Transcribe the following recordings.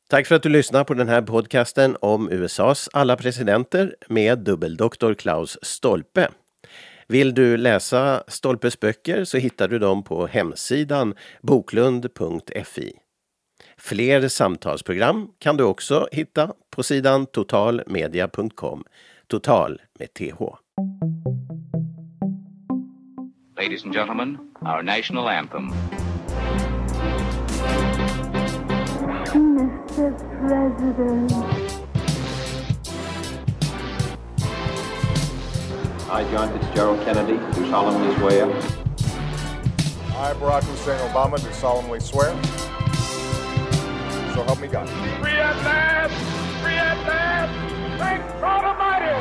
Tack för att du lyssnar på den här podcasten om USAs alla presidenter med dubbeldoktor Klaus Stolpe. Vill du läsa Stolpes böcker så hittar du dem på hemsidan boklund.fi. Fler samtalsprogram kan du också hitta på sidan totalmedia.com. Total med TH. Ladies and gentlemen, our national anthem. Mr. President. I, John Fitzgerald Kennedy, do solemnly swear. I, Barack Hussein Obama, do solemnly swear. So help me God. Free at last! Free at last! Thank God Almighty!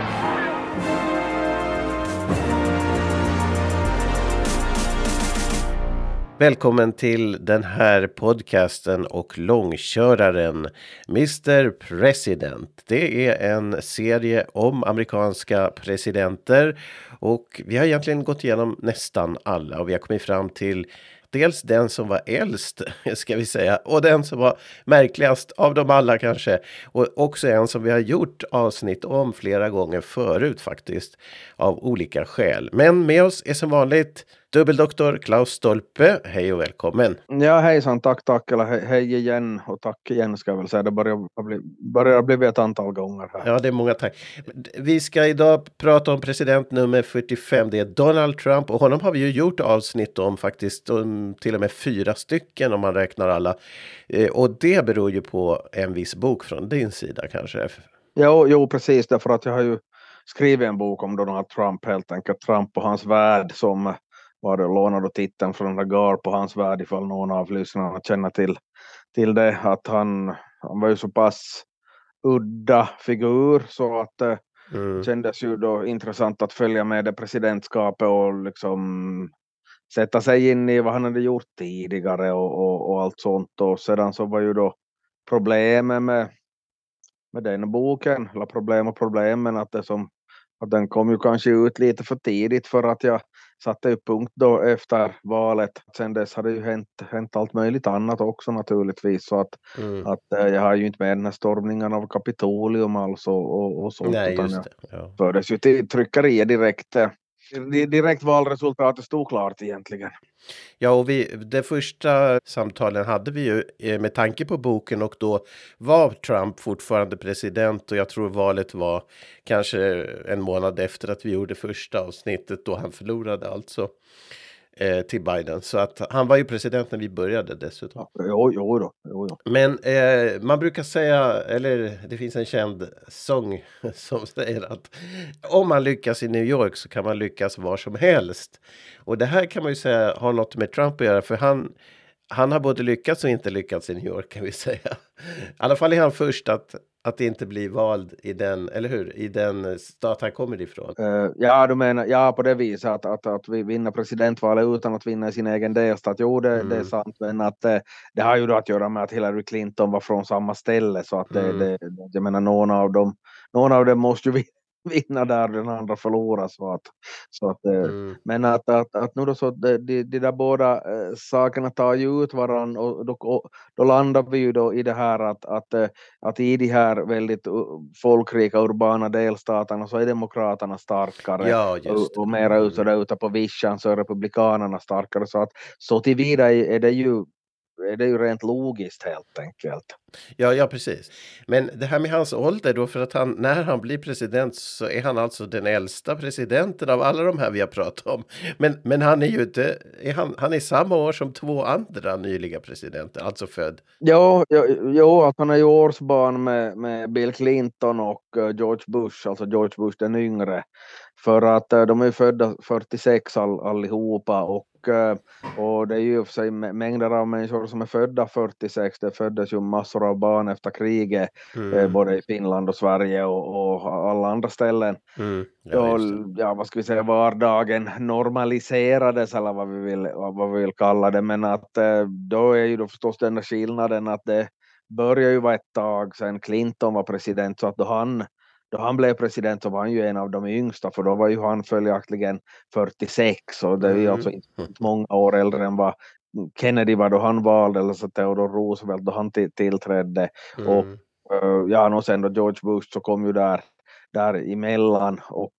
Välkommen till den här podcasten och långköraren Mr. President. Det är en serie om amerikanska presidenter och vi har egentligen gått igenom nästan alla och vi har kommit fram till dels den som var äldst, ska vi säga, och den som var märkligast av dem alla kanske. Och också en som vi har gjort avsnitt om flera gånger förut faktiskt, av olika skäl. Men med oss är som vanligt dubbeldoktor Klaus Stolpe. Hej och välkommen. Ja, hejsan, tack, eller hej igen och tack igen ska jag väl säga. Det börjar bli ett antal gånger här. Ja, det är många tack. Vi ska idag prata om president nummer 45, det är Donald Trump och honom har vi ju gjort avsnitt om faktiskt, till och med 4 stycken om man räknar alla. Och det beror ju på en viss bok från din sida kanske. Jo, precis, därför att jag har ju skrivit en bok om Donald Trump helt enkelt. Trump och hans värld som var det lånade titeln från Gar på hans värld ifall någon av lyssnarna känner till det. Att han var ju så pass udda figur så att det kändes ju då intressant att följa med det presidentskapet och liksom sätta sig in i vad han hade gjort tidigare och allt sånt. Och sedan så var ju då problemet med den boken, eller problemen att den kom ju kanske ut lite för tidigt för att jag satte upp punkt då efter valet. Sen dess hade ju hänt allt möjligt annat också naturligtvis. Så att jag har ju inte med den här stormningen av Kapitolium alltså och sånt. Nej, utan just det. Ja. fördes ju till tryckeriet direkt. Direkt valresultatet stod klart egentligen. Ja, och det första samtalen hade vi ju med tanke på boken och då var Trump fortfarande president och jag tror valet var kanske en månad efter att vi gjorde första avsnittet då han förlorade alltså till Biden. Så att han var ju president när vi började dessutom. Jo då. Men man brukar säga, eller det finns en känd sång som säger att om man lyckas i New York så kan man lyckas var som helst. Och det här kan man ju säga har något med Trump att göra för han har både lyckats och inte lyckats i New York kan vi säga. I alla fall är han först att inte bli vald i den, eller hur? I den stat han kommer ifrån. Ja, du menar, ja på det viset att vi vinner presidentvalet utan att vinna i sin egen delstat. Jo, det är sant, men att det har ju då att göra med att Hillary Clinton var från samma ställe så att jag menar någon av dem måste ju vinna där den andra förlorar men att nu då så de där båda sakerna tar ju ut varann och då landar vi ju då i det här att i de här väldigt folkrika urbana delstaterna så är demokraterna starkare. Ja, just det. Och mera ute på vischan så är republikanerna starkare så att så tillvida är det ju rent logiskt helt enkelt. Ja, precis. Men det här med hans ålder då, för att när han blir president så är han alltså den äldsta presidenten av alla de här vi har pratat om. Men han är ju inte, han är samma år som 2 andra nyliga presidenter, alltså född. Jo, att han är ju årsbarn med Bill Clinton och George Bush, alltså George Bush den yngre. För att de är ju födda 46 allihopa och det är ju för sig mängder av människor som är födda 46. Det föddes ju massor av barn efter kriget både i Finland och Sverige och alla andra ställen. Vad ska vi säga, vardagen normaliserades eller vad vi vill kalla det, men att då är ju då förstås den skillnaden att det börjar ju vara ett tag sedan Clinton var president så att då han blev president så var han ju en av de yngsta för då var ju han följaktligen 46 och det är ju alltså inte många år äldre än vad Kennedy var då han valde, eller så Theodore Roosevelt då han tillträdde. Och ja, och sen då George Bush så kom ju där emellan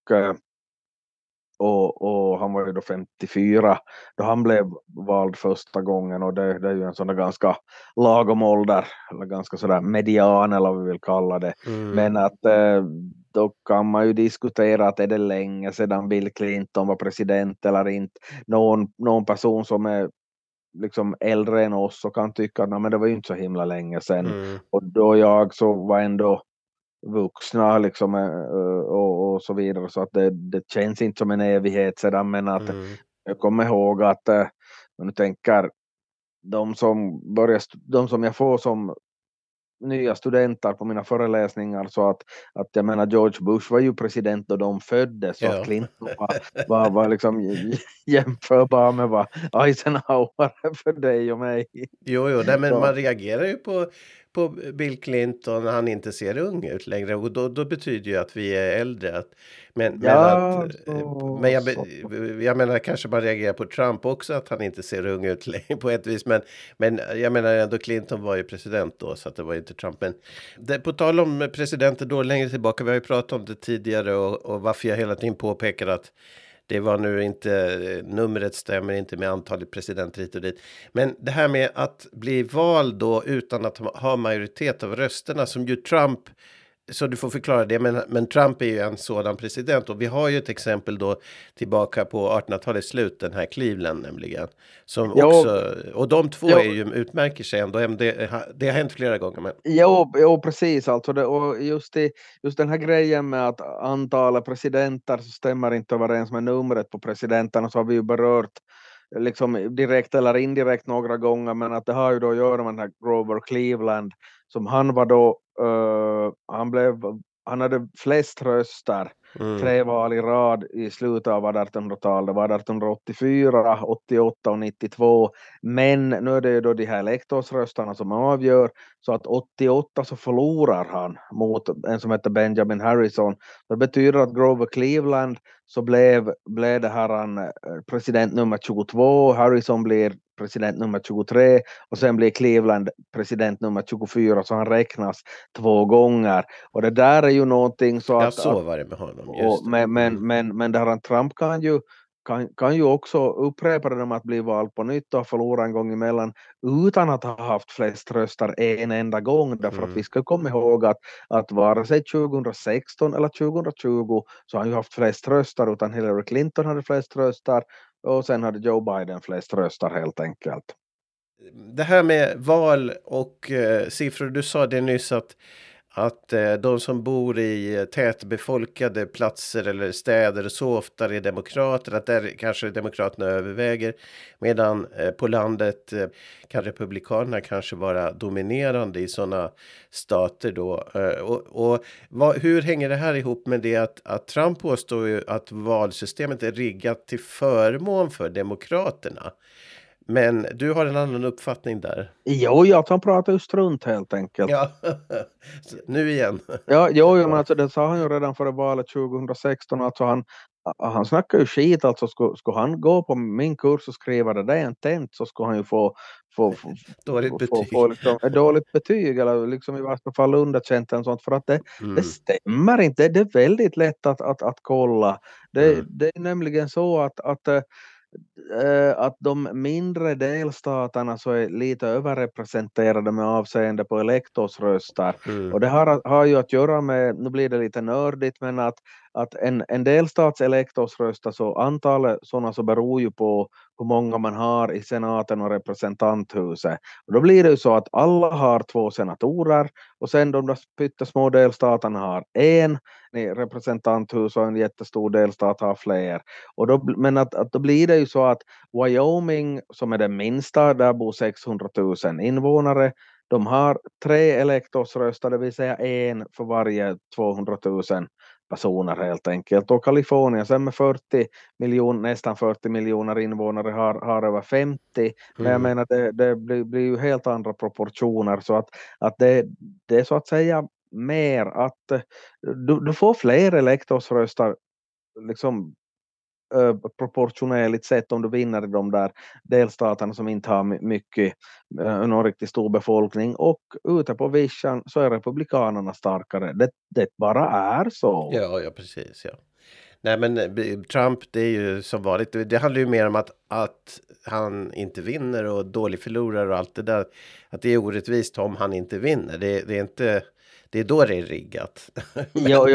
och han var ju då 54 då han blev vald första gången, och det är ju en sån där ganska lagom ålder, eller ganska sådär median eller vad vi vill kalla det. Men att då kan man ju diskutera att är det länge sedan Bill Clinton var president eller inte. Någon person som är liksom äldre än oss så kan tycka att men det var ju inte så himla länge sedan. Och då jag så var ändå vuxna liksom, och så vidare, så att det känns inte som en evighet sedan, men att jag kommer ihåg att om du tänker de som jag får som nya studenter på mina föreläsningar, så att jag menar George Bush var ju president då de föddes, så att Clinton var liksom jämförbar med vad Eisenhower för dig och mig. Jo, nej, men man reagerar ju på Bill Clinton när han inte ser ung ut längre, och då betyder ju att vi är äldre. Men jag menar kanske man reagerar på Trump också, att han inte ser ung ut längre på ett vis, men jag menar ändå Clinton var ju president då, så att det var inte Trump. Men på tal om presidenter då längre tillbaka, vi har ju pratat om det tidigare, och varför jag hela tiden påpekar att det var nu inte, numret stämmer inte med antalet presidenter hit och dit. Men det här med att bli vald då utan att ha majoritet av rösterna, som ju Trump, så du får förklara det, men Trump är ju en sådan president, och vi har ju ett exempel då tillbaka på 1800-talets slut, den här Cleveland nämligen, som också, och de två är ju, utmärker sig ändå, det har hänt flera gånger. Men... Jo, precis, alltså och just den här grejen med att antalet presidenter så stämmer inte överens med numret på presidenterna, så har vi ju berört liksom direkt eller indirekt några gånger, men att det har ju då att göra med den här Grover Cleveland, som han var då han hade flest röster 3 val i rad i slutet av 1800-talet. Det var 1884, 88 och 92. Men nu är det ju då de här elektorsröstarna som avgör, så att 88 så förlorar han mot en som heter Benjamin Harrison. Det betyder att Grover Cleveland så blev det här president nummer 22, Harrison blir president nummer 23 och sen blir Cleveland president nummer 24, så han räknas 2 gånger. Och det där är ju någonting så att... så var det med honom. Men det här Trump kan ju också upprepa det med att bli vald på nytt och förlora en gång emellan utan att ha haft flest röster en enda gång. Därför att vi ska komma ihåg att vare sig 2016 eller 2020 så har han ju haft flest röster, utan Hillary Clinton hade flest röster och sen hade Joe Biden flest röster helt enkelt. Det här med val och siffror, du sa det nyss att de som bor i tätbefolkade platser eller städer så ofta är demokrater, att där kanske demokraterna överväger, medan på landet kan republikanerna kanske vara dominerande i sådana stater då. Hur hänger det här ihop med det att Trump påstår ju att valsystemet är riggat till förmån för demokraterna? Men du har en annan uppfattning där. Jo, han pratar ju strunt helt enkelt. Ja, nu igen. Ja, men alltså det sa han ju redan före valet 2016. Alltså han snackar ju skit. Alltså skulle han gå på min kurs och skriva det där en tent, så skulle han ju få dåligt betyg. Få liksom ett dåligt betyg, eller liksom i värsta fall underkänt eller sånt, för att det stämmer inte. Det är väldigt lätt att kolla. Det är nämligen så att de mindre delstaterna så är lite överrepresenterade med avseende på elektorsröster. Och det har ju att göra med, nu blir det lite nördigt, men att en delstats elektorsröster, så antalet sådana så beror ju på hur många man har i senaten och representanthuset. Och då blir det ju så att alla har 2 senatorer, och sen de där pyttesmå delstaterna har 1 i representanthus, och en jättestor delstat har fler. Och men att då blir det ju så att Wyoming, som är den minsta, där bor 600 000 invånare, de har 3 elektorsröster, det vill säga 1 för varje 200 000 personer helt enkelt. Och Kalifornien sen med nästan 40 miljoner invånare har över 50. Men jag menar det blir ju helt andra proportioner, så att det är så att säga mer att du får fler elektorsröster liksom proportionellt sett om du vinner i de där delstaterna som inte har mycket, någon riktigt stor befolkning, och ute på vischan så är republikanerna starkare. Det bara är så. Ja, precis, ja. Nej, men Trump, det är ju som vanligt. Det handlar ju mer om att han inte vinner och dålig förlorare och allt det där. Att det är orättvist om han inte vinner. Det är inte... Det är då det är riggat. Jo,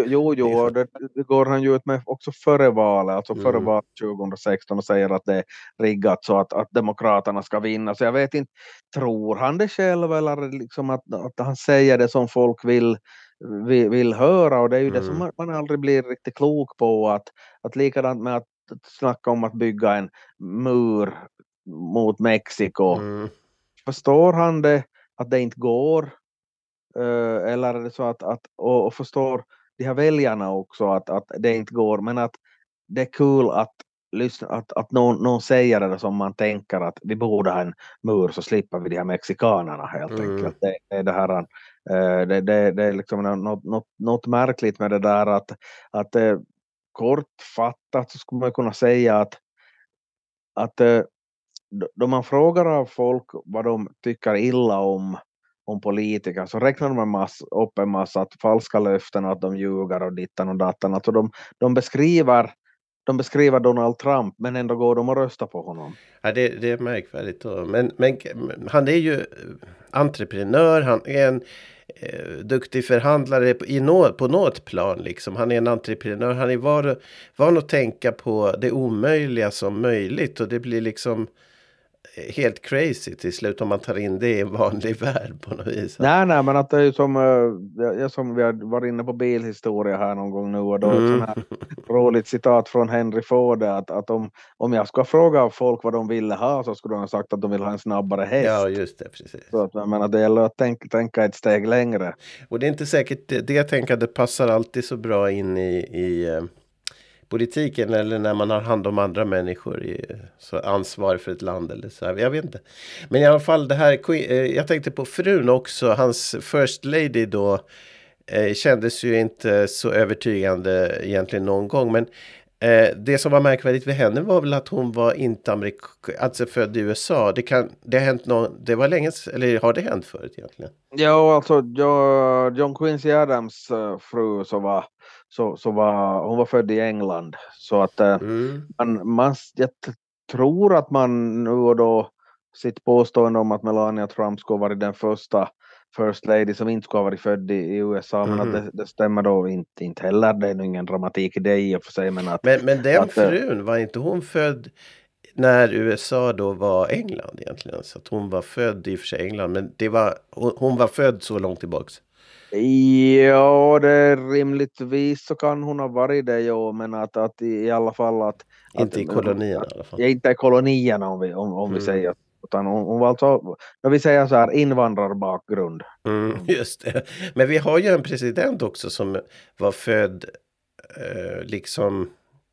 det går han ju ut med också före valet, alltså före valet 2016, och säger att det är riggat så att demokraterna ska vinna. Så jag vet inte, tror han det själv eller liksom att han säger det som folk vill höra, och det är ju det som man aldrig blir riktigt klok på, att likadant med att snacka om att bygga en mur mot Mexiko. Förstår han det, att det inte går? Eller är det så att och förstår de här väljarna också att det inte går, men att det är kul att lyssna, att någon säger det som man tänker att vi borde ha en mur så slipper vi de här mexikanerna helt enkelt. Det är det här, det är liksom något märkligt med det där att kortfattat så skulle man kunna säga att då man frågar av folk vad de tycker illa om politiker, så räknar de upp en massa att falska löften, att de ljuger och dittan och datan. Alltså de beskriver Donald Trump, men ändå går de och röstar på honom. Ja, det är märkvärdigt då. Men han är ju entreprenör, han är en duktig förhandlare på något plan liksom. Han är en entreprenör, han är van att tänka på det omöjliga som möjligt, och det blir liksom helt crazy till slut om man tar in det i en vanlig värld på något vis. Nej, men att det är som vi har varit inne på bilhistoria här någon gång nu, och då ett sånt här roligt citat från Henry Ford att om jag ska fråga folk vad de ville ha, så skulle de ha sagt att de vill ha en snabbare häst. Ja, just det, precis. Så att det gäller att tänka ett steg längre. Och det är inte säkert det tänkandet passar alltid så bra in i politiken, eller när man har hand om andra människor så ansvar för ett land eller så här. Jag vet inte. Men i alla fall det här, jag tänkte på frun också, hans first lady då kändes ju inte så övertygande egentligen någon gång, men det som var märkvärdigt vid henne var väl att hon var inte alltså född i USA. Det har hänt det var länge, eller har det hänt förut egentligen? Ja, alltså John Quincy Adams fru så var hon var född i England, så att jag tror att man nu och då sitt påstående om att Melania Trump skulle vara den första first lady som inte skulle ha varit född i USA, men att det stämmer då inte heller. Det är nog ingen dramatik i det i och för sig, men den frun, var inte hon född när USA då var England egentligen, så att hon var född i och för sig England, men hon var född så långt tillbaks. Ja, det är rimligtvis så kan hon ha varit det, ja, men att i alla fall att inte i kolonierna i alla fall. Inte i kolonierna om vi säger, utan hon var alltså, när vi säger så här, invandrarbakgrund. Just det. Men vi har ju en president också som var född liksom,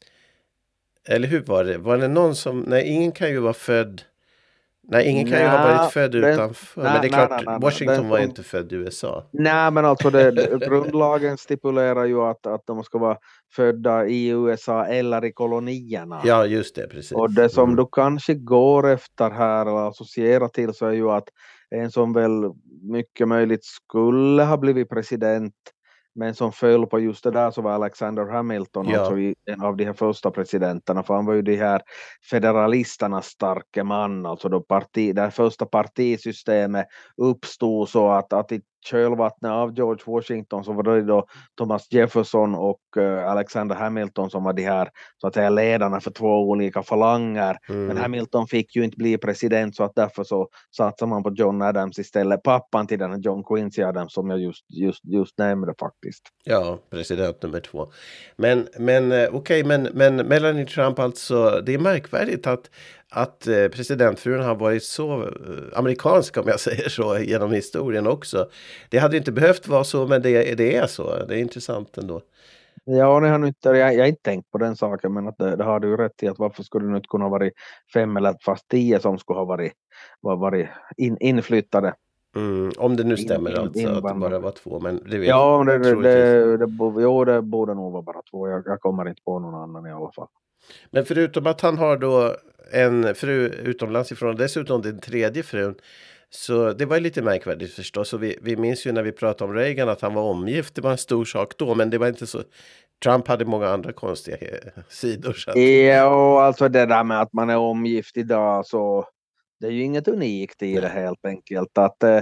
eller hur var det? Var det någon som, nej, ingen kan ju vara född. Nej, ingen kan ju ha varit född utanför. Men det är klart, Washington var inte född i USA. Nej, men alltså grundlagen stipulerar ju att de ska vara födda i USA eller i kolonierna. Ja, just det, precis. Och det som du kanske går efter här eller associerar till, så är ju att en som väl mycket möjligt skulle ha blivit president, men som föll på just det där, så var Alexander Hamilton, alltså en av de här första presidenterna, för han var ju de här federalisternas starke man, alltså då det första partisystemet uppstod, så att i kölvattnet av George Washington så var det då Thomas Jefferson och Alexander Hamilton som var de här, så att säga, ledarna för två olika falanger. Men Hamilton fick ju inte bli president, så att därför så satsade man på John Adams istället, pappan till den här John Quincy Adams som jag just nämnde faktiskt. Ja, president nummer 2. Men okej, men Melania Trump, alltså, det är märkvärdigt att presidentfrun har varit så amerikansk, om jag säger så, genom historien också. Det hade inte behövt vara så, men det är så. Det är intressant ändå. Ja, jag har inte tänkt på den saken, men att det har du rätt i, att varför skulle det inte kunna vara 5 eller fast 10 som skulle ha varit inflyttade. Om det nu stämmer alltså att det bara var 2, men det vet ja, det borde nog vara bara 2. Jag kommer inte på någon annan i alla fall. Men förutom att han har då en fru utomlands ifrån, dessutom den tredje frun, så det var ju lite märkvärdigt förstås. Och vi minns ju när vi pratade om Reagan att han var omgift, det var en stor sak då, men det var inte så. Trump hade många andra konstiga sidor. Så att... Ja, alltså det där med att man är omgift idag, så det är ju inget unikt i det helt enkelt.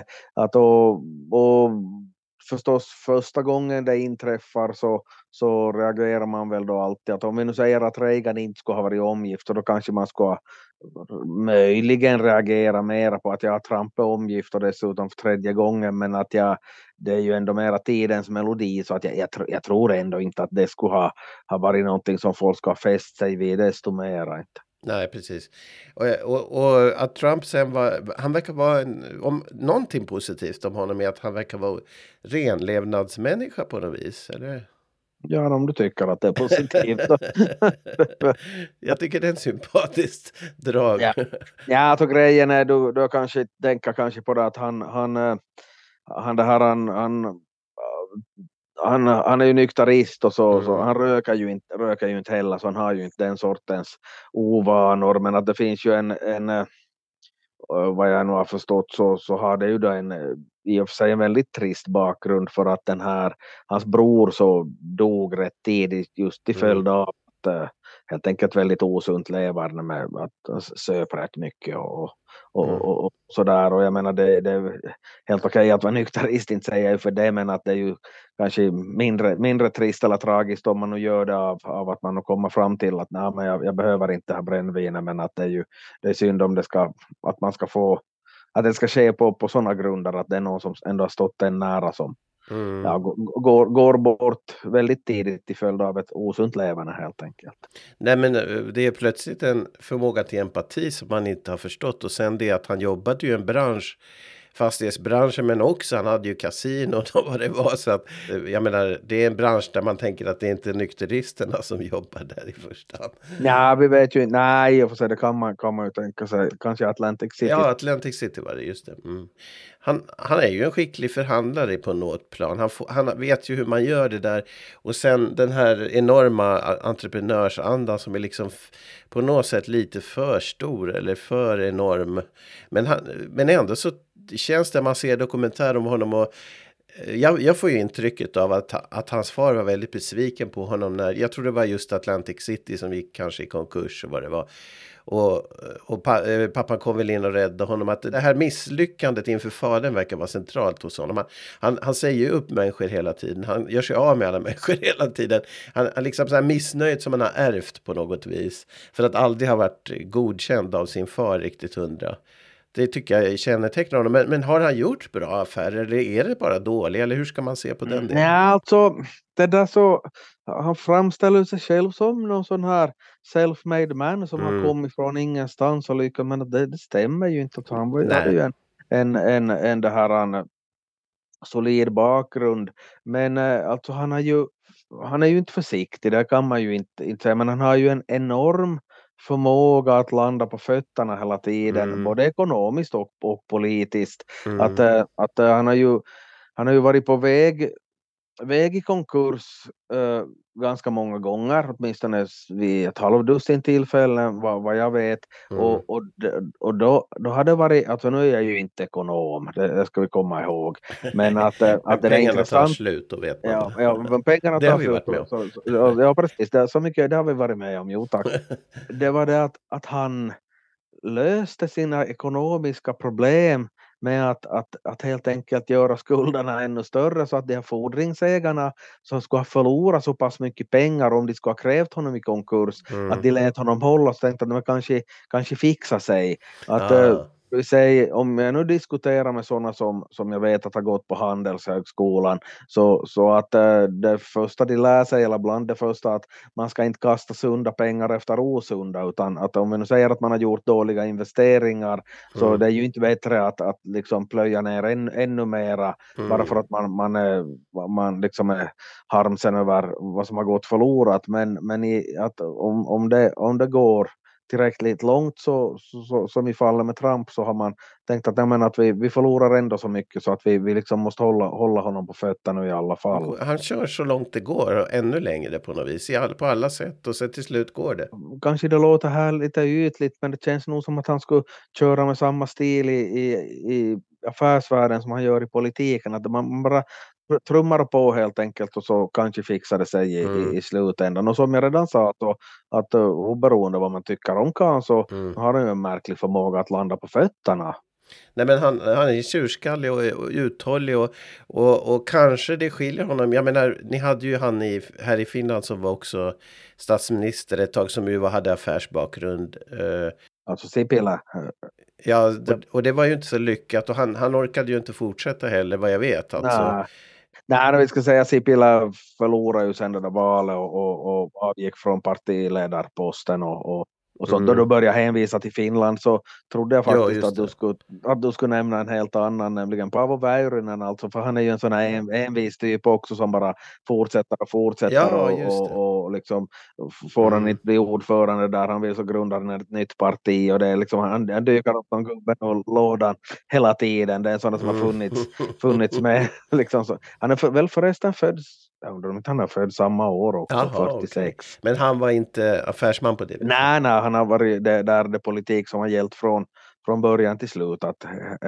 Och förstås första gången det inträffar så reagerar man väl då alltid att om vi nu säger att Reagan inte skulle ha varit omgift, så då kanske man ska möjligen reagera mera på att Trump är omgift och dessutom för tredje gången, men att det är ju ändå mera tidens melodi, så att jag tror ändå inte att det skulle ha varit någonting som folk ska ha fäst sig vid desto mera inte. Nej, precis. Och att Trump sen han verkar vara om någonting positivt om honom är att han verkar vara renlevnadsmänniska på något vis, eller? Ja, om du tycker att det är positivt. Jag tycker det är en sympatiskt drag. Ja, alltså grejen är du kanske tänker kanske på det att han är ju nykterist och så han röker ju inte heller, så han har ju inte den sortens ovanor, men att det finns ju en vad jag nu har förstått så har det ju då i och för sig en väldigt trist bakgrund, för att hans bror så dog rätt tidigt just till följd av att helt enkelt väldigt osunt leverne med att söp rätt mycket och sådär. Och jag menar det är helt okej att vara nykterist, inte säger jag för det, men att det är ju kanske mindre trist eller tragiskt om man nu gör det av att man kommer fram till att nej, men jag behöver inte ha brännvin, men att det är synd om att man ska få, att det ska ske på sådana grunder att det är någon som ändå har stått en nära som går bort väldigt tidigt till följd av ett osunt levande helt enkelt. Nej, men det är plötsligt en förmåga till empati som man inte har förstått, och sen det att han jobbade ju i en bransch, fastighetsbranschen, men också han hade ju kasino och vad det var, så att jag menar det är en bransch där man tänker att det inte är nykteristerna som jobbar där i första hand. Ja, vi vet ju, nej, för sig det kan man ju tänka sig, kanske Atlantic City. Ja, Atlantic City var det, just det. Han är ju en skicklig förhandlare på något plan. Han vet ju hur man gör det där, och sen den här enorma entreprenörsandan som är liksom på något sätt lite för stor eller för enorm, men ändå så känns det, man ser dokumentär om honom, och jag får ju intrycket av att hans far var väldigt besviken på honom när, jag tror det var just Atlantic City som gick kanske i konkurs och vad det var. Och pappan kom väl in och räddade honom, att det här misslyckandet inför fadern verkar vara centralt hos honom. Han säger ju upp människor hela tiden. Han gör sig av med alla människor hela tiden. Han liksom så här missnöjd som han har ärvt på något vis. För att aldrig ha varit godkänd av sin far riktigt 100. Det tycker jag kännetecknar honom. Men har han gjort bra affärer, eller är det bara dålig? Eller hur ska man se på den delen? Ja, alltså det där, så han framställer sig själv som någon sån här self-made man som har kommit från ingenstans och lyckas, men det stämmer ju inte. Att han hade ju en det här en solid bakgrund, men alltså han är ju inte försiktig, det kan man ju inte säga, men han har ju en enorm förmåga att landa på fötterna hela tiden, både ekonomiskt och politiskt. Att han har ju varit på väg i konkurs ganska många gånger, åtminstone vid ett halvdussin tillfällen vad jag vet. Och då hade det varit, alltså nu är jag ju inte ekonom, det ska vi komma ihåg, men att det är intressant. Tar slut, och vet man. Ja, pengarna det tar har vi slut. varit med om. Ja, precis, det har vi varit med om, jo tack. Det var det att han löste sina ekonomiska problem med att helt enkelt göra skulderna ännu större, så att de här fordringsägarna som skulle ha förlorat så pass mycket pengar om de skulle ha krävt honom i konkurs, att de lät honom hålla, och tänkte att de kanske fixa sig. Om jag nu diskuterar med sådana som jag vet att har gått på Handelshögskolan, så att det första de lär sig, eller bland det första, att man ska inte kasta sunda pengar efter osunda, utan att om vi nu säger att man har gjort dåliga investeringar, så det är ju inte bättre att liksom plöja ner ännu mera, bara för att man liksom är harmsen över vad som har gått förlorat, men att om det går tillräckligt långt så som i fallet med Trump så har man tänkt att, att vi förlorar ändå så mycket så att vi liksom måste hålla honom på fötterna i alla fall. Han kör så långt det går och ännu längre på något vis på alla sätt och sen till slut går det. Kanske det låter här lite ytligt men det känns nog som att han skulle köra med samma stil i affärsvärlden som han gör i politiken. Att man bara trummar på helt enkelt och så kanske fixar det sig i slutändan. Och som jag redan sa att oberoende vad man tycker om kan så har han ju en märklig förmåga att landa på fötterna. Nej men han är tjurskallig och uthållig och kanske det skiljer honom. Jag menar, ni hade ju han här i Finland som var också statsminister ett tag som ju hade affärsbakgrund. Alltså Sipilä. Ja, och det var ju inte så lyckat och han orkade ju inte fortsätta heller vad jag vet. Alltså. Nej, vi ska säga Sipilä förlorade ju sen det där valet och avgick från partiledarposten och så då du började hänvisa till Finland så trodde jag faktiskt att du skulle nämna en helt annan, nämligen Paavo Väyrynen alltså, för han är ju en sån här envis typ också som bara fortsätter och liksom får han inte bli ordförande där, han vill så grunda ett nytt parti och det är liksom, han dyker upp någon gubben och lådan hela tiden, det är en sån som har funnits med liksom så. Han är väl förresten född, jag undrar om inte han är född samma år också. Jaha, 46. Okay. Men han var inte affärsman på det? Nej, han har varit det politik som har gällt från början till slut. Att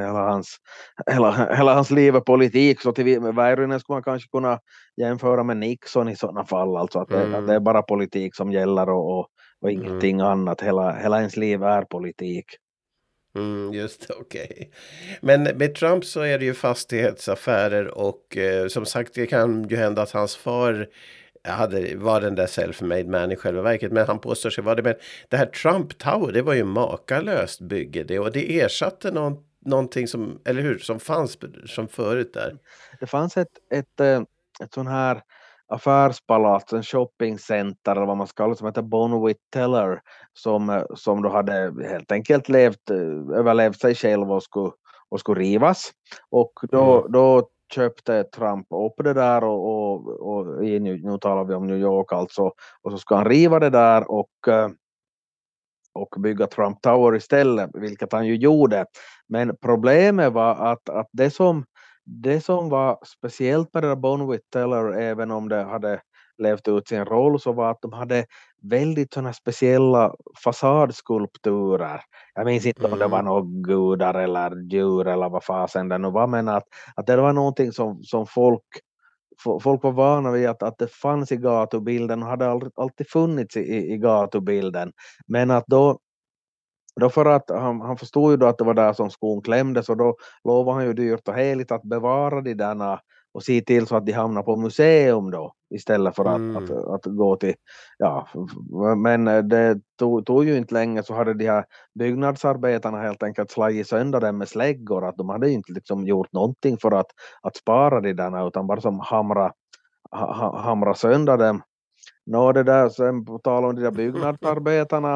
hela hans liv är politik. Så till Väyrynen skulle man kanske kunna jämföra med Nixon i sådana fall. Alltså att det är bara politik som gäller och ingenting annat. Hela ens liv är politik. Just det, okej. Men med Trump så är det ju fastighetsaffärer och som sagt det kan ju hända att hans far var den där self-made man i själva verket, men han påstår sig vara det. Men det här Trump Tower, det var ju makalöst bygge det, och det ersatte någonting som, eller hur, som fanns som förut där. Det fanns ett sån här affärspalats, en shoppingcenter eller vad man ska kalla, som heter Bonwit Teller som då hade helt enkelt överlevt sig själv och skulle rivas, och då köpte Trump upp det där och nu talar vi om New York alltså, och så ska han riva det där och bygga Trump Tower istället, vilket han ju gjorde. Men problemet var att det som var speciellt med det där Bonwit Teller, även om det hade levt ut sin roll, så var att de hade väldigt sådana speciella fasadskulpturer. Jag minns inte om det var några gudar eller djur eller vad fasen det nu var, men att det var någonting som folk var vana vid att det fanns i gatubilden och hade alltid funnits i gatubilden. Men att då för att han förstod ju då att det var där som skon klämdes, och då lovade han ju dyrt och heligt att bevara de där och se till så att de hamnar på museum då istället för att gå till, ja, men det tog ju inte länge, så hade de här byggnadsarbetarna helt enkelt slagit sönder dem med släggor, att de hade inte liksom gjort någonting för att spara de där, utan bara som hamra sönder dem. Det där, sen på tal om de där byggnadsarbetarna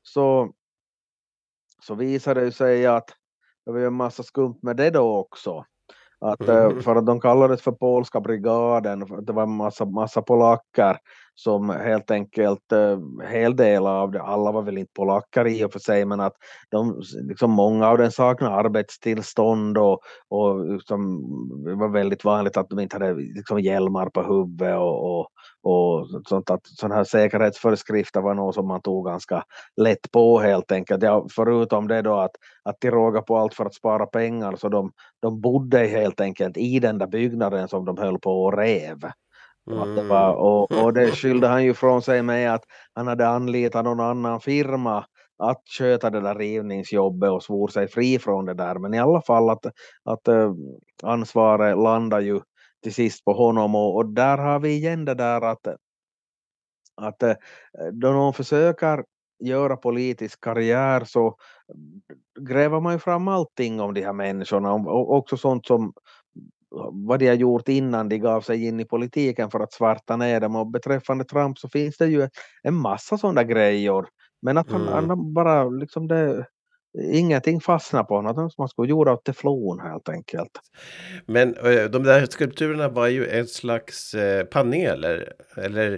så visade det sig att det var en massa skumt med det då också. För att de kallades för polska brigaden, det var en massa polacker som helt enkelt, hel del av det, alla var väl inte polacker i och för sig, men att de, liksom många av dem saknade arbetstillstånd och liksom, det var väldigt vanligt att de inte hade liksom hjälmar på huvudet och sånt, att sådana här säkerhetsföreskrifter var något som man tog ganska lätt på helt enkelt. Ja, förutom det då att de råga på allt för att spara pengar, så de bodde helt enkelt i den där byggnaden som de höll på och rev. Och det skyllde han ju från sig med att han hade anlitat någon annan firma att sköta det där rivningsjobbet och svor sig fri från det där. Men i alla fall att ansvaret landar ju till sist på honom, och där har vi igen det där att då någon försöker göra politisk karriär så gräver man ju fram allting om de här människorna, och också sånt som vad de har gjort innan de gav sig in i politiken för att svarta ner dem. Och beträffande Trump så finns det ju en massa sådana grejer, men att han bara liksom ingenting fastnar på honom, som man skulle göra av teflon helt enkelt. Men de där skulpturerna var ju ett slags paneler eller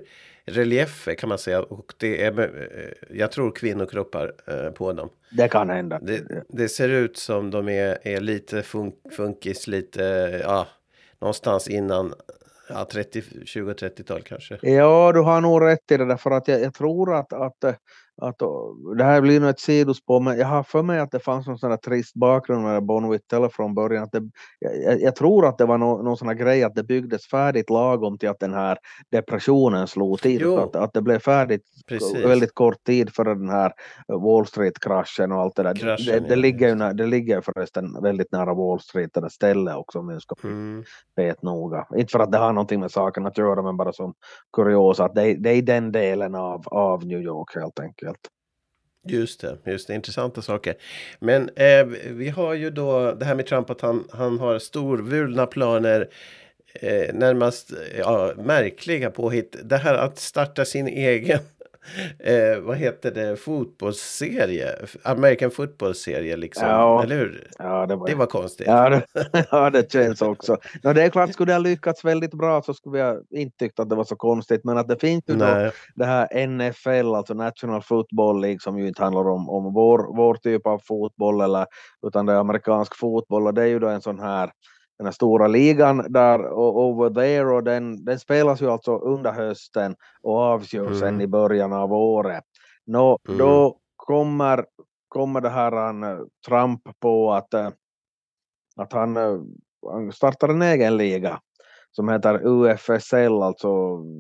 reliefer kan man säga. Och det är, jag tror kvinnokroppar på dem. Det kan hända. Det ser ut som de är lite funkis, lite, ja, någonstans innan 20-30-tal kanske. Ja, du har nog rätt i det där, för att jag tror att det här blir nog ett sidospår, men jag har för mig att det fanns någon sån här trist bakgrund med Bon Whittle från början. Att jag tror att det var någon sån här grej att det byggdes färdigt lagom till att den här depressionen slog till. Att det blev färdigt väldigt kort tid före den här Wall Street-kraschen och allt det där. Det ligger förresten väldigt nära Wall Street, det där stället också, om jag ska vet noga. Inte för att det har någonting med saken att göra, men bara som kuriosa att det är den delen av New York helt enkelt. Just det, intressanta saker. Men vi har ju då det här med Trump, att han har storvulna planer, närmast märkliga påhitt. Det här att starta sin egen vad heter det, fotbollsserie, American football-serie liksom, eller hur? Ja, det var konstigt. Ja, det känns också. Det är klart, skulle det ha lyckats väldigt bra så skulle jag inte tyckt att det var så konstigt, men att det finns ju då det här NFL, alltså National Football League, som ju inte handlar om vår typ av fotboll, utan det är amerikansk fotboll, och det är ju då en sån här, den här stora ligan där over there, och den spelas ju alltså under hösten och avgörs sen i början av året. Då kommer det här Trump på att han startar en egen liga som heter UFSL, alltså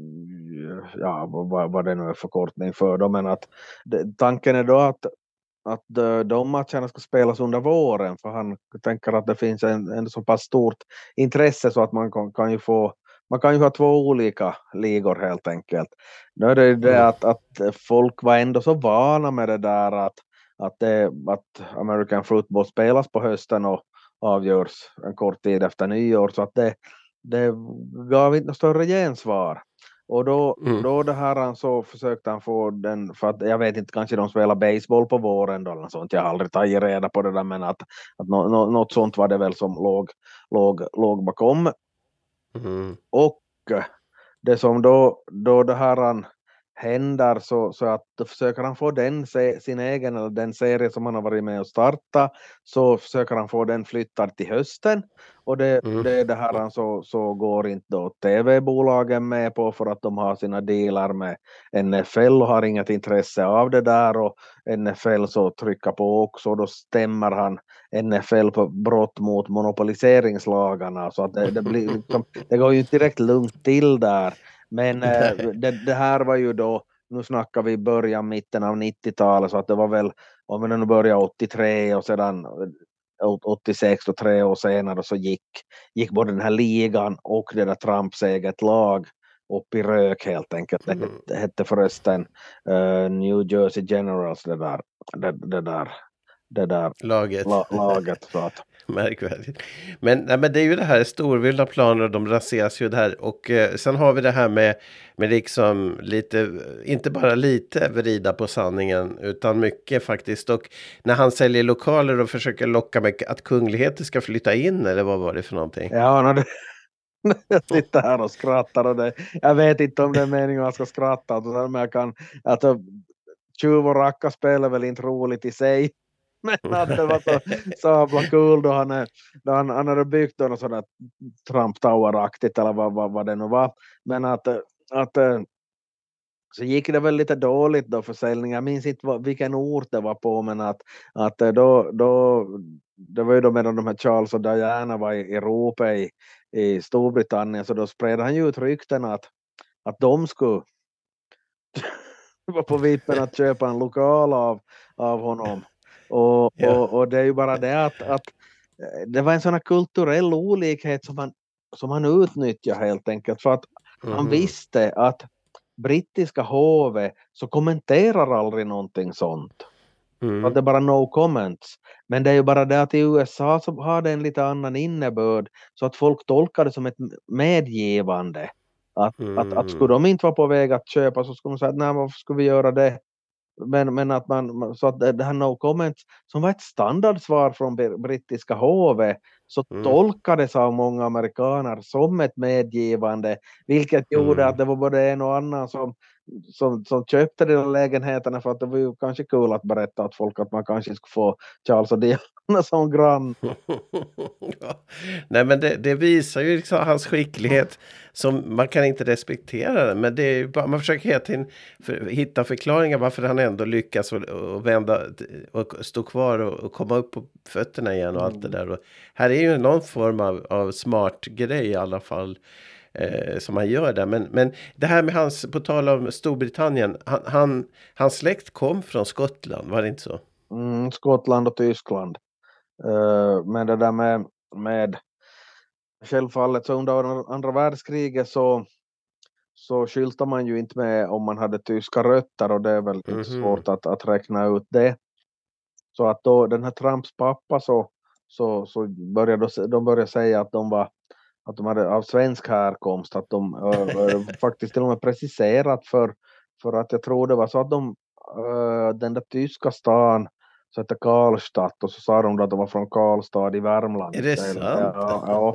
vad det nu är förkortning för då, men att tanken är då att de matcherna ska spelas under våren, för han tänker att det finns en så pass stort intresse så att man kan ju ha två olika ligor helt enkelt. Nu är det att folk var ändå så vana med det där att American football spelas på hösten och avgörs en kort tid efter nyår, så att det gav inte något större gensvar. Och då det här så försökte han få den, för att jag vet inte, kanske de spelar baseball på våren då, eller sånt. Jag har aldrig tagit reda på det där, men att något sånt var det väl som låg bakom. Och det som då det här händer så att då försöker han få sin egen, eller den serie som han har varit med och starta, så försöker han få den flyttad till hösten, och det här så går inte då tv-bolagen med på, för att de har sina dealar med NFL och har inget intresse av det där, och NFL så trycker på också, och då stämmer han NFL på brott mot monopoliseringslagarna, så att det blir liksom, det går ju inte direkt lugnt till där. Men det här var ju då, nu snackar vi mitten av 90-talet, så att det var väl, om den började 83 och sedan 86 och 3 år senare så gick både den här ligan och det där Trumps eget lag upp i rök helt enkelt. Det hette förresten New Jersey Generals, det där laget så att. Märkvärdigt. Men det är ju det här storvilda planer, och de raseras ju där. Och sen har vi det här med liksom lite, inte bara lite vrida på sanningen, utan mycket faktiskt. Och när han säljer lokaler och försöker locka med att kungligheter ska flytta in, eller vad var det för någonting? Ja, jag sitter här och skrattar, och jag vet inte om det är meningen att jag ska skratta, men jag kan, alltså, tjuv och racka spelar väl inte roligt i sig. Men att det var så sabla kul då han hade byggt något sådant Trump Tower-aktigt, eller vad det nu var. Men att så gick det väl lite dåligt då försäljning. Jag minns inte vilken ort det var på, men att då det var ju då medan de här Charles och Diana var i Europa i Storbritannien, så då spred han ju ut rykten att de skulle vara på vippen att köpa en lokal av honom. Och det är ju bara det att det var en sån här kulturell olikhet som han utnyttjar helt enkelt, för att han visste att brittiska hovet så kommenterar aldrig någonting sånt. Att det är bara no comments. Men det är ju bara det att i USA så har det en lite annan innebörd, så att folk tolkar det som ett medgivande. Att skulle de inte vara på väg att köpa, så skulle de säga, nej, varför skulle vi göra det? Men att man, så att det här no comments som var ett standardsvar från brittiska hovet, så tolkades av många amerikaner som ett medgivande, vilket gjorde att det var både en och annan som som köpte de där lägenheterna för att det var ju kanske kul att berätta åt folk att man kanske skulle få Charles och Diana som grann. Ja. Nej, men det visar ju liksom hans skicklighet som man kan inte respektera den, men det är ju bara, man försöker hela tiden hitta förklaringar varför han ändå lyckas och vända och stå kvar och komma upp på fötterna igen och allt det där. Och här är ju någon form av smart grej i alla fall som han gör där. Men det här med hans, på tal om Storbritannien, hans släkt kom från Skottland, var det inte så? Skottland och Tyskland. Men det där med självfallet så under andra världskriget så skyltar man ju inte med om man hade tyska rötter, och det är väl inte svårt att räkna ut det. Så att då den här Trumps pappa så började de började säga att de hade av svensk härkomst, att de faktiskt till och med preciserat för att jag tror det var så att den där tyska stan så hette Karlstad, och så sa de att de var från Karlstad i Värmland. Är det sant? Ja,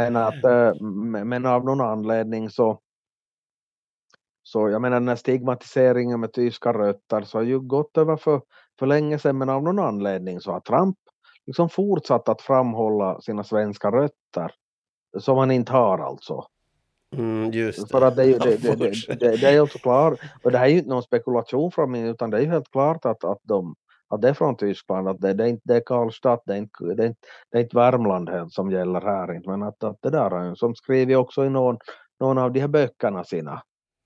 men av någon anledning så jag menar, den här stigmatiseringen med tyska rötter så har ju gått över för länge sedan, men av någon anledning så har Trump liksom fortsatt att framhålla sina svenska rötter som han inte har alltså. Just det. För att det är ju klart, och det här är ju inte någon spekulation från mig, utan det är ju helt klart att det är från Tyskland, att det är inte Karlstad, det är inte Värmland som gäller här inte, men att det där är som skriver också i någon av de här böckerna sina.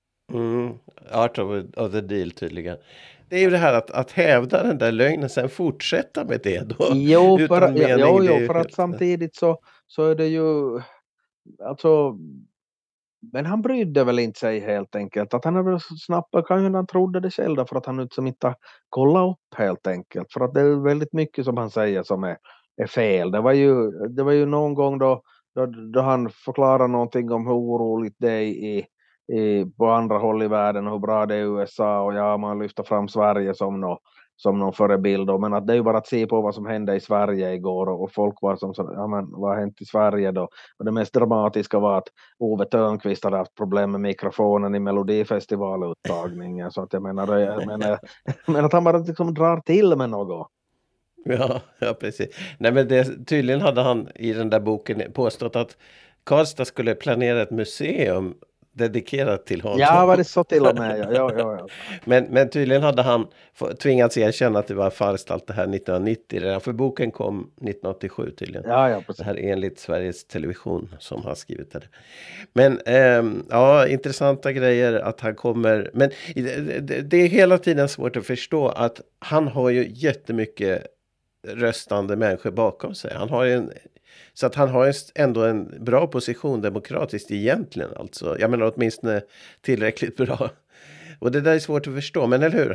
Art of the Deal tydligen. Det är ju det här att hävda den där lögnen, sen fortsätta med det då. Jo, för att samtidigt så är det ju alltså, men han brydde väl inte sig helt enkelt, att han är väl snabbt, kanske han trodde det själv för att han inte kollat upp helt enkelt, för att det är väldigt mycket som han säger som är fel. Det var ju någon gång då han förklarar någonting om hur oroligt det är på andra håll i världen och hur bra det är i USA, och man lyfter fram Sverige som någon förebild, men att det är ju bara att se på vad som hände i Sverige igår, och folk var som så, men vad har hänt i Sverige då? Och det mest dramatiska var att Ove Thörnqvist hade haft problem med mikrofonen i Melodifestivaluttagningen, så att jag menar att han bara liksom drar till med något. Ja, precis. Nej, men tydligen hade han i den där boken påstått att Karlstad skulle planera ett museum dedikerat till honom. Ja, var det så till och med? Ja. Men tydligen hade han tvingats erkänna att det var falskt allt det här 1990 redan, för boken kom 1987 tydligen. Ja, precis. Det här är enligt Sveriges Television som har skrivit det. Men intressanta grejer att han kommer, men det är hela tiden svårt att förstå att han har ju jättemycket röstande människor bakom sig. Så att han har ändå en bra position demokratiskt egentligen. Alltså. Jag menar åtminstone tillräckligt bra. Och det där är svårt att förstå. Men eller hur?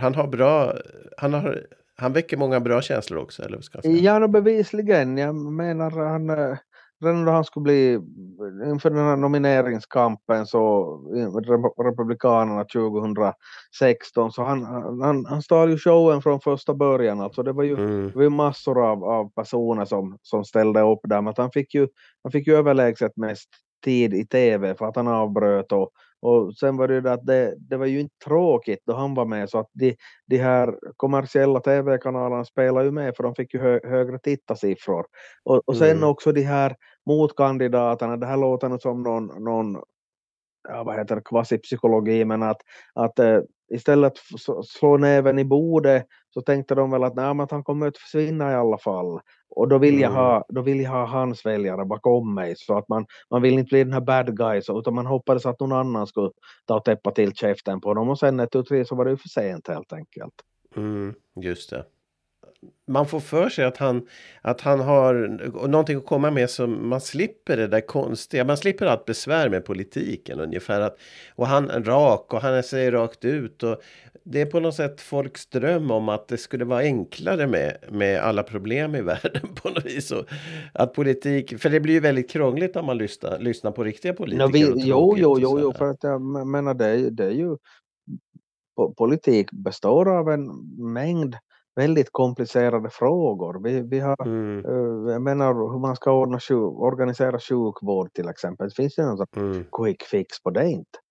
Han väcker många bra känslor också. Eller vad ska jag säga? Ja, bevisligen. Jag menar redan då han skulle bli inför den här nomineringskampen så Republikanerna 2016, så han stal ju showen från första början. Alltså det var ju massor av personer som ställde upp där, men han fick ju överlägset mest tid i tv för att han avbröt, och sen var det ju att det var ju inte tråkigt då han var med, så att de här kommersiella tv-kanalerna spelar ju med, för de fick ju högre tittarsiffror, och sen också de här motkandidaterna, det här låter nog som någon vad heter det, kvasipsykologi, men att istället slå näven i bordet så tänkte de väl att att han kommer att försvinna i alla fall, och då vill jag ha hans väljare bakom mig, så att man vill inte bli den här bad guy, utan man hoppades att någon annan skulle ta och täppa till käften på dem, och sen 1, 2, 3 så var det ju för sent helt enkelt. Just det. Man får för sig att han har någonting att komma med, som man slipper det där konstiga. Man slipper allt besvär med politiken ungefär. Och han är rak, och han säger rakt ut. Och det är på något sätt folks dröm om att det skulle vara enklare med alla problem i världen på något vis. Och att politik, för det blir ju väldigt krångligt om man lyssnar på riktiga politiker. Jo, för att jag menar det är ju politik består av en mängd väldigt komplicerade frågor. Vi har, jag menar hur man ska organisera sjukvård till exempel. Det finns ju någon quick fix på det inte.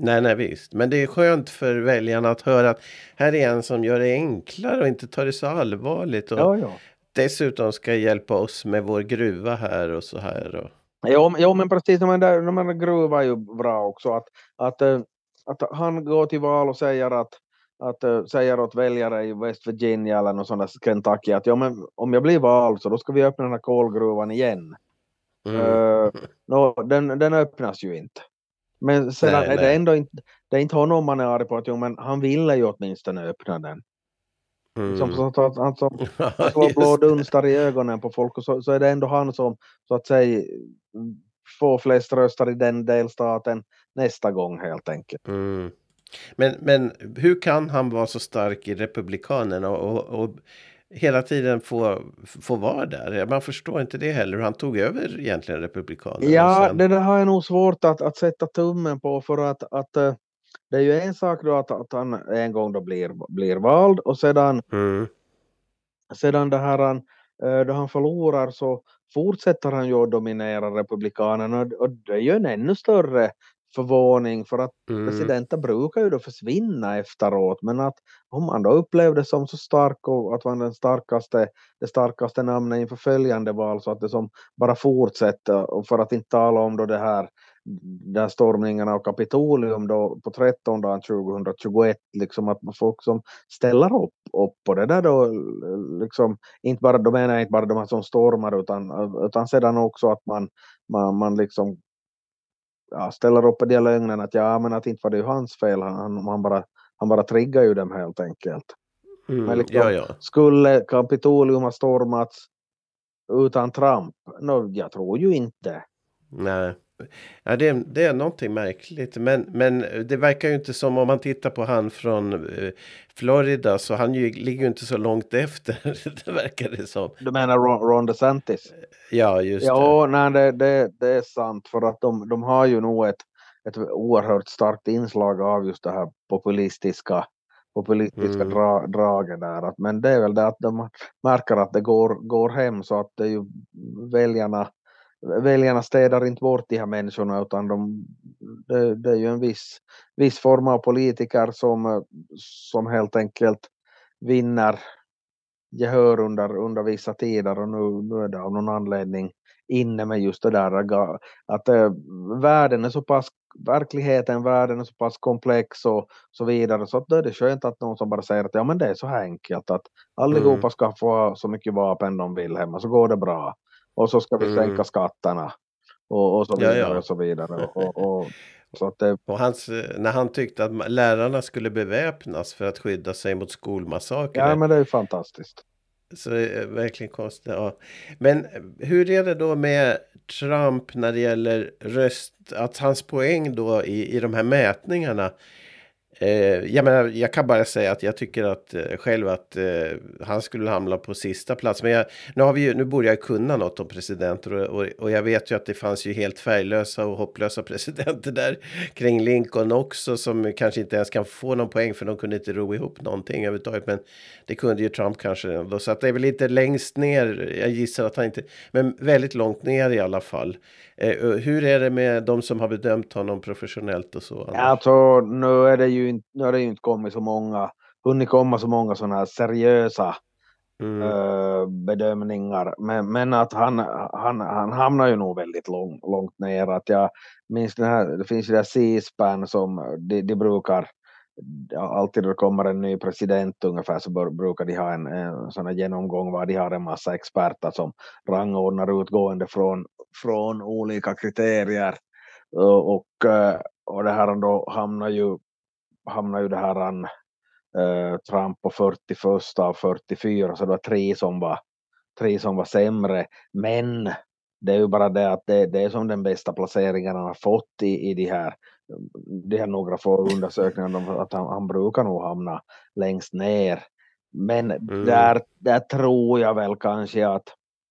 Nej, visst. Men det är skönt för väljarna att höra att här är en som gör det enklare och inte tar det så allvarligt. Och Ja. dessutom ska hjälpa oss med vår gruva här och så här. Och... Jo, men precis, när man gruva är ju bra också. Att han går till val och säger åt väljare i West Virginia eller något sånt där Kentucky att men om jag blir vald så då ska vi öppna den här kolgruvan igen. Den öppnas ju inte. Men sedan är det ändå inte, det är inte honom man är arg på, men han ville ju åtminstone öppna den. Som han slår blå dunstar i ögonen på folk, och så är det ändå han som så att säga får flest röster i den delstaten nästa gång helt enkelt. Men hur kan han vara så stark i Republikanerna och hela tiden få vara där? Man förstår inte det heller. Han tog över egentligen Republikanerna. Ja, det där har jag nog svårt att sätta tummen på, för att det är ju en sak då att han en gång då blir vald, och sedan det här då han förlorar så fortsätter han ju att dominera Republikanerna, och det är ju en ännu större förvåning, för att presidenten brukar ju då försvinna efteråt, men att om man då upplevde som så stark och att man det starkaste namnet inför följande val, så att det som bara fortsätter, och för att inte tala om då det här stormningarna av Kapitolium då på 13 dagen 2021, liksom att folk som ställer upp på det där då, liksom inte bara, de menar inte bara de här som stormar, utan sedan också att man liksom ställer upp på de lögnen att men att inte var det ju hans fel, han bara triggar ju dem helt enkelt. Men liksom, skulle Kapitolium ha stormats utan Trump? Jag tror ju inte. Nej. Ja, det är någonting märkligt, men det verkar ju inte som, om man tittar på han från Florida, så han ligger ju inte så långt efter. Det verkar det som. Du menar Ron DeSantis? Ja, just det. Ja, nej, det är sant, för att de har ju nog ett oerhört starkt inslag av just det här populistiska draget där. Men det är väl det att de märker att det går hem, så att det är ju väljarna städar inte bort de här människorna, utan det är ju en viss form av politiker som helt enkelt vinner gehör under vissa tider, och nu är det av någon anledning inne med just det där att världen är så pass komplex och så vidare, så att då är det skönt att någon som bara säger att men det är så här enkelt att allihopa ska få så mycket vapen de vill hemma, så går det bra. Och så ska vi sänka skatterna och så vidare och så vidare. Så att och när han tyckte att lärarna skulle beväpnas för att skydda sig mot skolmassakrer. Ja, men det är ju fantastiskt. Så det är verkligen konstigt. Ja. Men hur är det då med Trump när det gäller att hans poäng då i de här mätningarna? Jag kan bara säga att jag tycker att själv att han skulle hamna på sista plats. Men nu borde jag kunna något om presidenter, och jag vet ju att det fanns ju helt färglösa och hopplösa presidenter där kring Lincoln också, som kanske inte ens kan få någon poäng för de kunde inte ro ihop någonting överhuvudtaget. Men det kunde ju Trump kanske då, så att det är väl inte längst ner, jag gissar att han inte, men väldigt långt ner i alla fall. Hur är det med de som har bedömt honom professionellt och så? Alltså, nu är det ju inte kommit hunnit komma så många sådana här seriösa bedömningar, men att han hamnar ju nog väldigt långt ner. Att jag minns det finns ju det C-SPAN som de brukar alltid, då det kommer en ny president ungefär, så brukar de ha en sån här genomgång var de har en massa experter som rangordnar utgående från olika kriterier, och det här då hamnar ju det här Trump på 41 av 44, så det var tre som var sämre, men det är ju bara det att det är som den bästa placeringen han har fått i de här några få undersökningarna, att han brukar nog hamna längst ner. Men där tror jag väl kanske att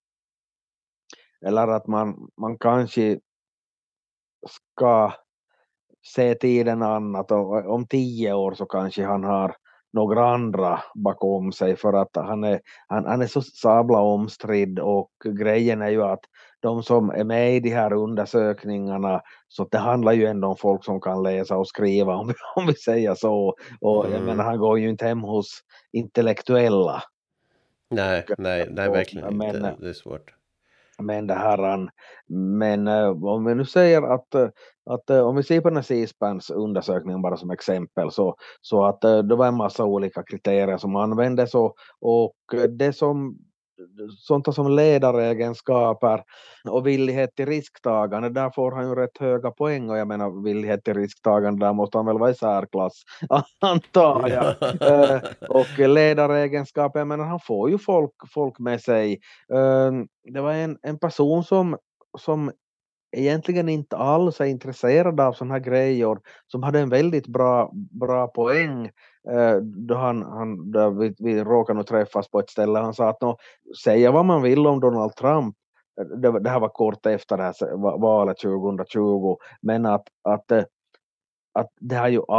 man kanske ska se tiden annat, och om 10 år så kanske han har några andra bakom sig, för att han är så sabla omstridd, och grejen är ju att de som är med i de här undersökningarna, så det handlar ju ändå om folk som kan läsa och skriva om vi säger så. Och jag menar, han går ju inte hem hos intellektuella. Nej, verkligen Men, inte. Det är svårt. men det här, men om vi nu säger att om vi ser på den här C-SPANs undersökning bara som exempel, så att det var en massa olika kriterier som användes, och det som sånt som ledaregenskaper och villighet till risktagande, där får han ju rätt höga poäng, och jag menar villighet till risktagande, där måste han väl vara i särklass antar jag. Och ledaregenskaper, jag menar han får ju folk med sig. Det var en person som egentligen inte alls är intresserad av sådana här grejer, som hade en väldigt bra poäng då där vi råkade nog träffas på ett ställe. Han sa att säga vad man vill om Donald Trump, det här var kort efter det här valet 2020, men att det har ju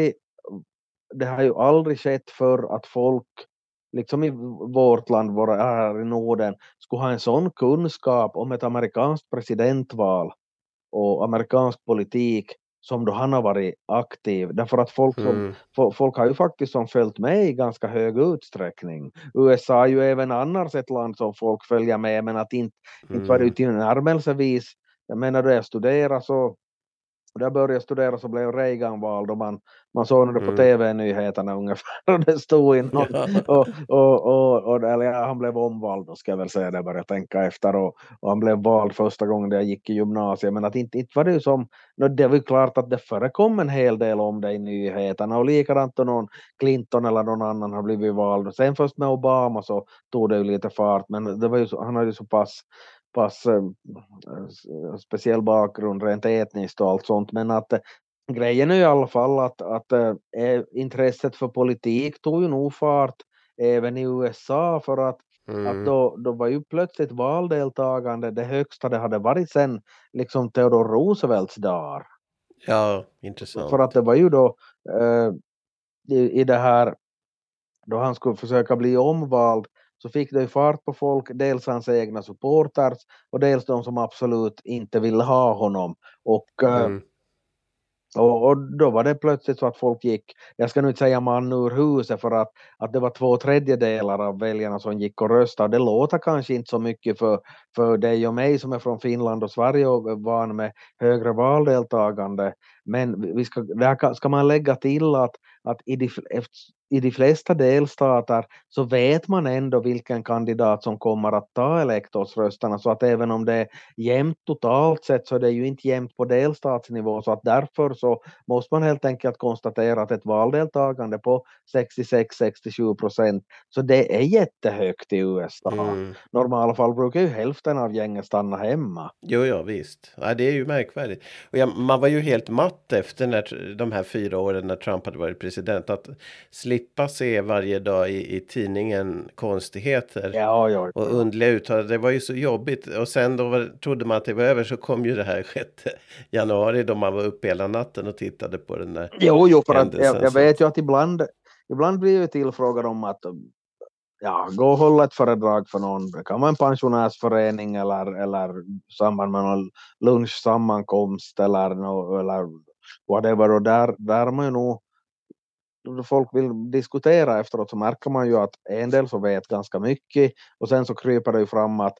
aldrig skett för att folk liksom i vårt land, här i Norden, skulle ha en sån kunskap om ett amerikanskt presidentval och amerikansk politik som då han har varit aktiv. Därför att folk har ju faktiskt som följt med i ganska hög utsträckning. USA är ju även annars ett land som folk följer med, men att inte var det tillnärmelsevis. Jag menar, då jag studerar så där började jag studera så blev Reagan vald, och man såg det på tv-nyheterna ungefär, och det stod in han blev omvald, då ska jag väl säga det, började tänka efter, och han blev vald första gången jag gick i gymnasiet, men att inte var det ju som, det var ju klart att det förekom en hel del om det i nyheterna, och likadant då någon Clinton eller någon annan har blivit vald, och sen först med Obama så tog det ju lite fart, men det var ju han hade ju så pass speciell bakgrund rent etniskt och allt sånt, men att grejen är i alla fall att intresset för politik tog ju nog fart även i USA, för att då var ju plötsligt valdeltagande det högsta det hade varit sen liksom Theodore Roosevelts dagar. Ja, intressant. För att det var ju då i det här då han skulle försöka bli omvald, så fick det fart på folk, dels hans egna supporters och dels de som absolut inte ville ha honom. Och då var det plötsligt så att folk gick, jag ska nu inte säga man ur huset, för att det var 2/3 av väljarna som gick och röstade. Det låter kanske inte så mycket för dig och mig som är från Finland och Sverige och är van med högre valdeltagande, men där ska man lägga till att i de flesta delstater så vet man ändå vilken kandidat som kommer att ta elektorsrösterna, så att även om det är jämnt totalt sett, så är det ju inte jämnt på delstatsnivå, så att därför så måste man helt enkelt konstatera att ett valdeltagande på 66-67%, så det är jättehögt i USA. Normala fall brukar ju hälften av gängen stanna hemma. Jo, visst. Ja, det är ju märkvärdigt. Och man var ju helt matt efter de här 4 åren när Trump hade varit president, att slippa se varje dag i tidningen konstigheter och underliga uttalanden. Det var ju så jobbigt. Och sen då trodde man att det var över, så kom ju det här 6 januari då man var uppe hela natten och tittade på den där. Jo, för att jag vet ju att ibland blir jag tillfrågad om att gå och hålla ett föredrag för någon. Det kan vara en pensionärsförening eller samband med någon lunchsammankomst eller whatever, och där man ju nog, då folk vill diskutera efteråt, så märker man ju att en del så vet ganska mycket, och sen så kryper det ju fram att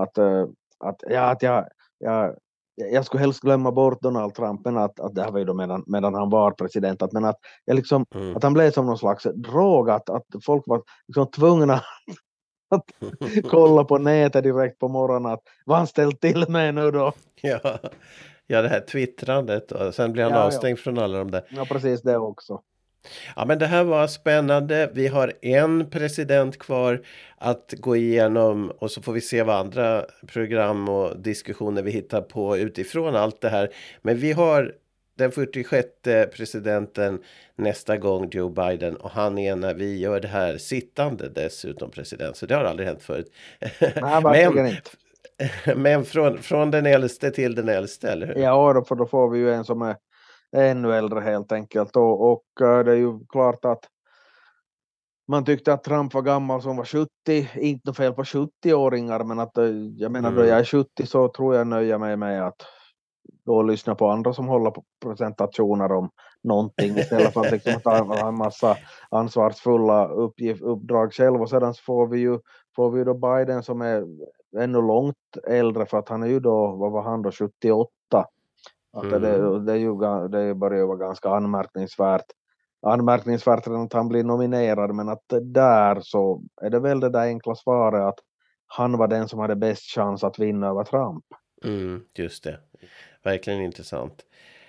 jag skulle helst glömma bort Donald Trump, men att det här var ju då medan han var president, men att jag liksom att han blev som någon slags drog, att folk var liksom tvungna att kolla på nätet direkt på morgonen, att vad han ställt till med nu då. Ja, det här twittrandet, och sen blir han avstängd från alla de där. Ja, precis, det också. Ja, men det här var spännande. Vi har en president kvar att gå igenom, och så får vi se vad andra program och diskussioner vi hittar på utifrån allt det här. Men vi har den 46:e presidenten nästa gång, Joe Biden, och han är, när vi gör det här, sittande dessutom president. Så det har aldrig hänt förut. Nej, men från den äldste till den äldste, eller hur? Ja, då får vi ju en som är ännu äldre helt enkelt, och det är ju klart att man tyckte att Trump var gammal som var 70, inte fel på 70-åringar, men att jag menar då jag är 70 så tror jag nöjer mig med att då lyssna på andra som håller på presentationer om någonting istället för att liksom ha en massa ansvarsfulla uppdrag själv. Och sedan så får vi ju då Biden som är ännu långt äldre, för att han är ju då, vad var han då, 78. Att det börjar ju vara ganska anmärkningsvärt redan att han blir nominerad, men att där så är det väl det där enkla svaret att han var den som hade bäst chans att vinna över Trump. Just det. Verkligen intressant.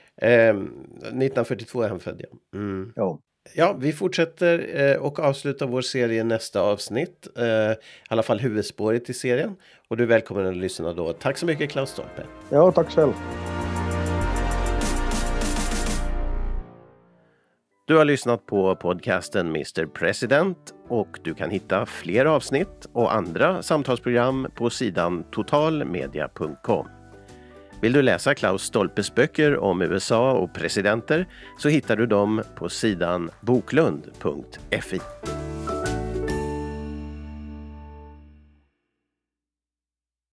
1942 är han född, ja. Ja. Ja, vi fortsätter och avslutar vår serie nästa avsnitt. I alla fall huvudspåret i serien. Och du är välkommen att lyssna då. Tack så mycket, Klaus Stolpe. Ja, tack själv. Du har lyssnat på podcasten Mr. President och du kan hitta fler avsnitt och andra samtalsprogram på sidan totalmedia.com. Vill du läsa Klaus Stolpes böcker om USA och presidenter så hittar du dem på sidan boklund.fi.